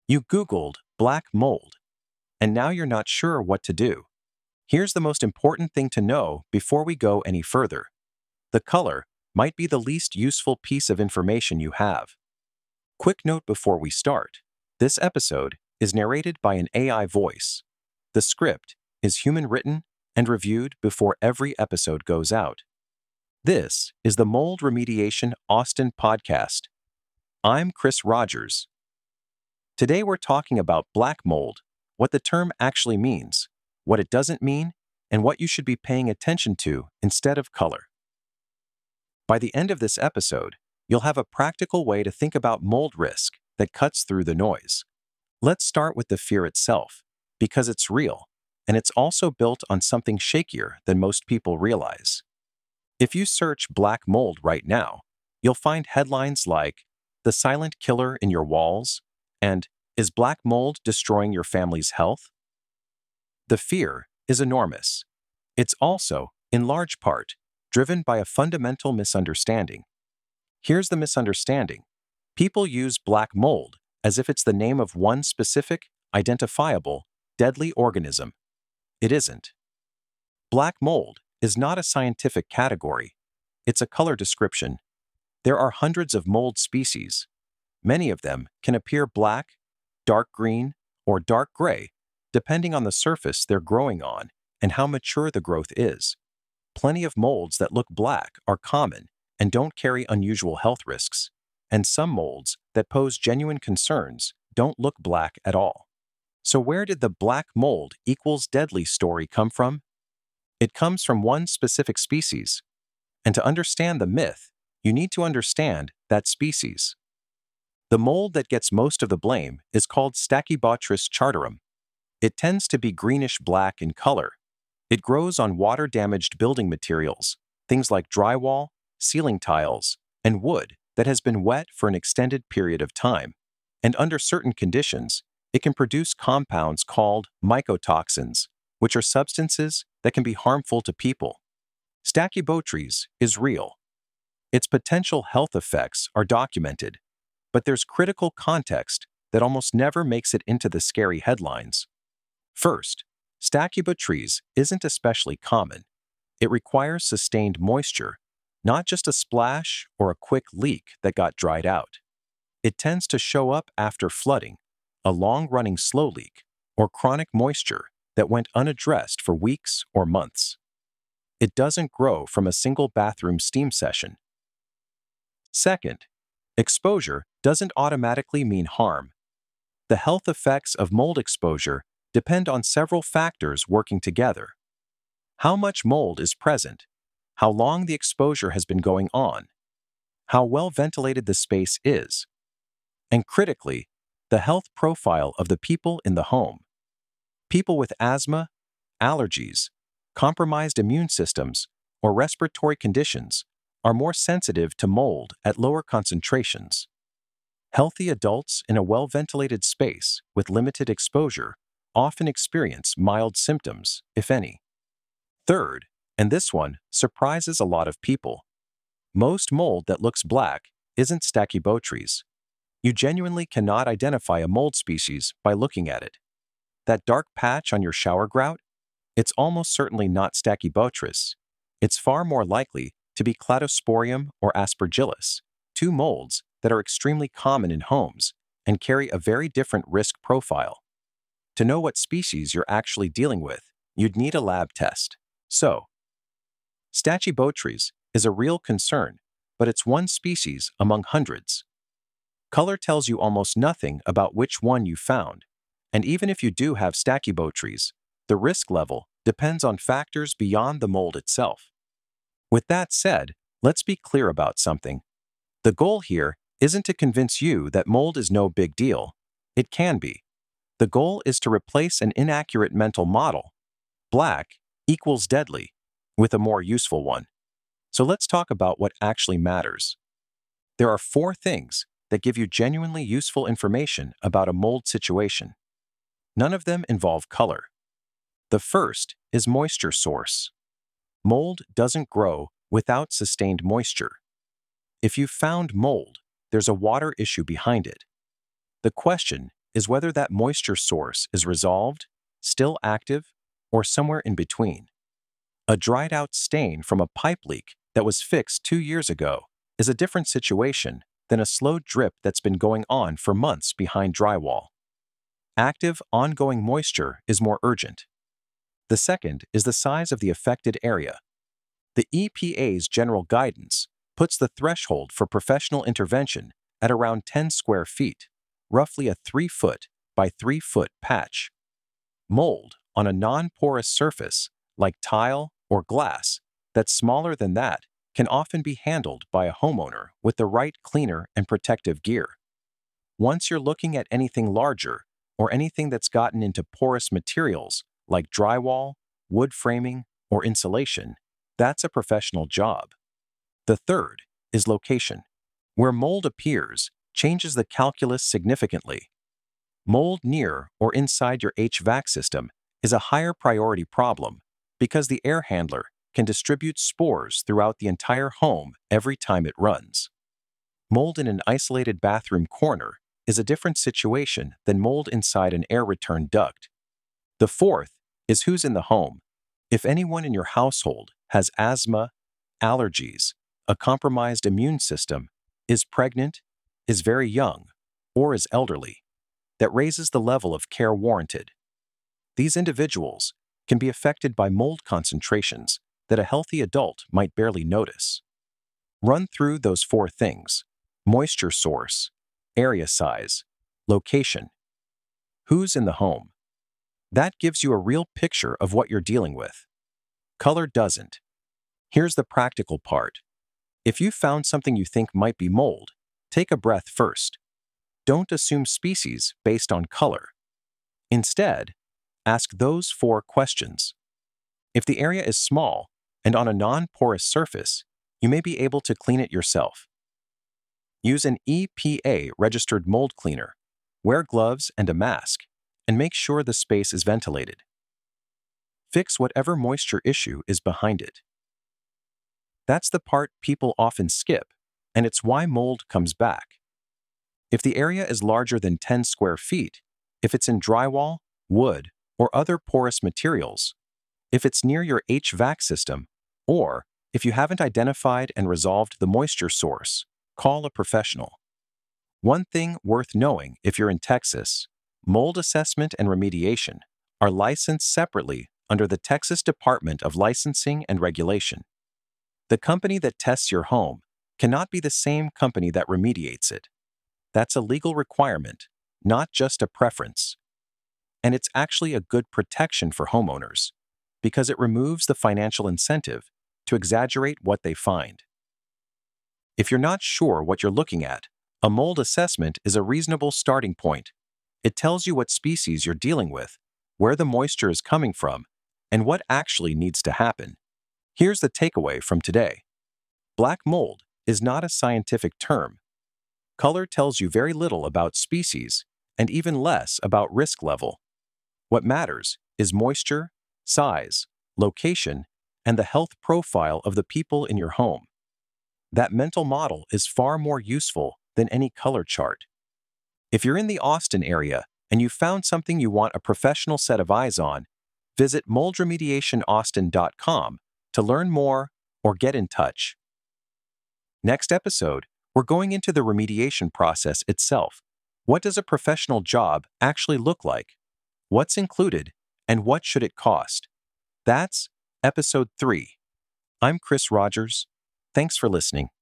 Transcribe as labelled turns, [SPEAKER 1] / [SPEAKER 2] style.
[SPEAKER 1] You Googled black mold, and now you're not sure what to do. Here's the most important thing to know before we go any further. The color might be the least useful piece of information you have. Quick note before we start. This episode is narrated by an AI voice. The script is human-written and reviewed before every episode goes out. This is the Mold Remediation Austin podcast. I'm Chris Rogers. Today we're talking about black mold, what the term actually means, what it doesn't mean, and what you should be paying attention to instead of color. By the end of this episode, you'll have a practical way to think about mold risk that cuts through the noise. Let's start with the fear itself, because it's real, and it's also built on something shakier than most people realize. If you search black mold right now, you'll find headlines like, "The silent killer in your walls," and "Is black mold destroying your family's health?" The fear is enormous. It's also, in large part, driven by a fundamental misunderstanding. Here's the misunderstanding. People use black mold as if it's the name of one specific, identifiable, deadly organism. It isn't. Black mold is not a scientific category. It's a color description. There are hundreds of mold species. Many of them can appear black, dark green, or dark gray, depending on the surface they're growing on and how mature the growth is. Plenty of molds that look black are common and don't carry unusual health risks, and some molds that pose genuine concerns don't look black at all. So where did the black mold equals deadly story come from? It comes from one specific species, and to understand the myth, you need to understand that species. The mold that gets most of the blame is called Stachybotrys chartarum. It tends to be greenish-black in color. It grows on water-damaged building materials, things like drywall, ceiling tiles, and wood that has been wet for an extended period of time. And under certain conditions, it can produce compounds called mycotoxins, which are substances that can be harmful to people. Stachybotrys is real. Its potential health effects are documented, but there's critical context that almost never makes it into the scary headlines. First, Stachybotrys isn't especially common. It requires sustained moisture, not just a splash or a quick leak that got dried out. It tends to show up after flooding, a long-running slow leak, or chronic moisture that went unaddressed for weeks or months. It doesn't grow from a single bathroom steam session. Second, exposure doesn't automatically mean harm. The health effects of mold exposure depend on several factors working together. How much mold is present, how long the exposure has been going on, how well ventilated the space is, and critically, the health profile of the people in the home. People with asthma, allergies, compromised immune systems, or respiratory conditions are more sensitive to mold at lower concentrations. Healthy adults in a well-ventilated space with limited exposure often experience mild symptoms, if any. Third, and this one surprises a lot of people, most mold that looks black isn't Stachybotrys. You genuinely cannot identify a mold species by looking at it. That dark patch on your shower grout? It's almost certainly not Stachybotrys. It's far more likely to be Cladosporium or Aspergillus, two molds that are extremely common in homes and carry a very different risk profile. To know what species you're actually dealing with, you'd need a lab test. So, Stachybotrys is a real concern, but it's one species among hundreds. Color tells you almost nothing about which one you found, and even if you do have Stachybotrys, the risk level depends on factors beyond the mold itself. With that said, let's be clear about something. The goal here isn't to convince you that mold is no big deal. It can be. The goal is to replace an inaccurate mental model, black equals deadly, with a more useful one. So let's talk about what actually matters. There are 4 things that give you genuinely useful information about a mold situation. None of them involve color. The first is moisture source. Mold doesn't grow without sustained moisture. If you've found mold, there's a water issue behind it. The question is whether that moisture source is resolved, still active, or somewhere in between. A dried-out stain from a pipe leak that was fixed 2 years ago is a different situation than a slow drip that's been going on for months behind drywall. Active, ongoing moisture is more urgent. The second is the size of the affected area. The EPA's general guidance puts the threshold for professional intervention at around 10 square feet, roughly a 3-foot by 3-foot patch. Mold on a non-porous surface, like tile or glass, that's smaller than that can often be handled by a homeowner with the right cleaner and protective gear. Once you're looking at anything larger or anything that's gotten into porous materials like drywall, wood framing, or insulation, that's a professional job. The third is location. Where mold appears changes the calculus significantly. Mold near or inside your HVAC system is a higher priority problem because the air handler can distribute spores throughout the entire home every time it runs. Mold in an isolated bathroom corner is a different situation than mold inside an air return duct. The fourth is who's in the home. If anyone in your household has asthma, allergies, a compromised immune system, is pregnant, is very young, or is elderly, that raises the level of care warranted. These individuals can be affected by mold concentrations that a healthy adult might barely notice. Run through those 4 things: moisture source, area size, location, who's in the home. That gives you a real picture of what you're dealing with. Color doesn't. Here's the practical part. If you found something you think might be mold, take a breath first. Don't assume species based on color. Instead, ask those 4 questions. If the area is small and on a non-porous surface, you may be able to clean it yourself. Use an EPA-registered mold cleaner, wear gloves and a mask, and make sure the space is ventilated. Fix whatever moisture issue is behind it. That's the part people often skip, and it's why mold comes back. If the area is larger than 10 square feet, if it's in drywall, wood, or other porous materials, if it's near your HVAC system, or if you haven't identified and resolved the moisture source, call a professional. One thing worth knowing if you're in Texas: mold assessment and remediation are licensed separately under the Texas Department of Licensing and Regulation. The company that tests your home cannot be the same company that remediates it. That's a legal requirement, not just a preference. And it's actually a good protection for homeowners because it removes the financial incentive to exaggerate what they find. If you're not sure what you're looking at, a mold assessment is a reasonable starting point. It tells you what species you're dealing with, where the moisture is coming from, and what actually needs to happen. Here's the takeaway from today. Black mold is not a scientific term. Color tells you very little about species and even less about risk level. What matters is moisture, size, location, and the health profile of the people in your home. That mental model is far more useful than any color chart. If you're in the Austin area and you found something you want a professional set of eyes on, visit moldremediationaustin.com to learn more or get in touch. Next episode, we're going into the remediation process itself. What does a professional job actually look like? What's included, and what should it cost? That's episode 3. I'm Chris Rogers. Thanks for listening.